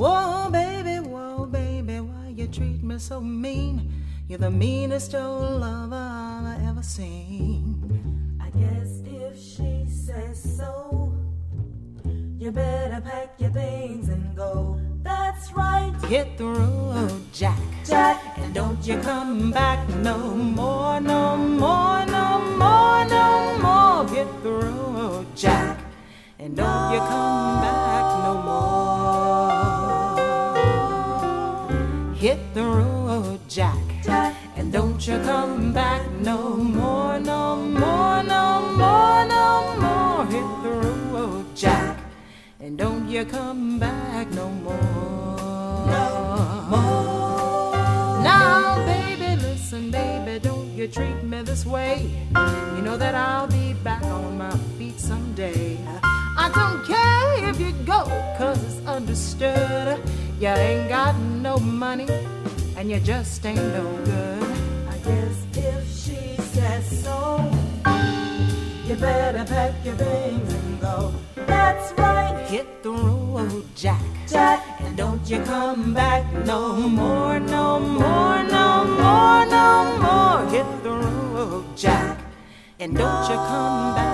whoa, baby, why you treat me so mean? You're the meanest old lover I've ever seen. I guess if she says so, you better pack your things and go. That's right. Hit the road, Jack. Jack. And don't you come back no more, no more, no more, no more. Hit the road, Jack. And don't you come back no more. Hit the road, Jack. Jack. And don't you come back no more, no more, no more, no more. Hit the road, Jack. And don't you come back no more. No more. Now, baby, listen, baby, don't you treat me this way. You know that I'll be back on my feet someday. I don't care if you go, 'cause it's understood. You ain't got no money, and you just ain't no good. I guess if she says so, you better pack your things and go. That's right. Hit the road, Jack. Jack. And don't you come back no more, no more, no more, no more. Hit the road, Jack. And don't you come back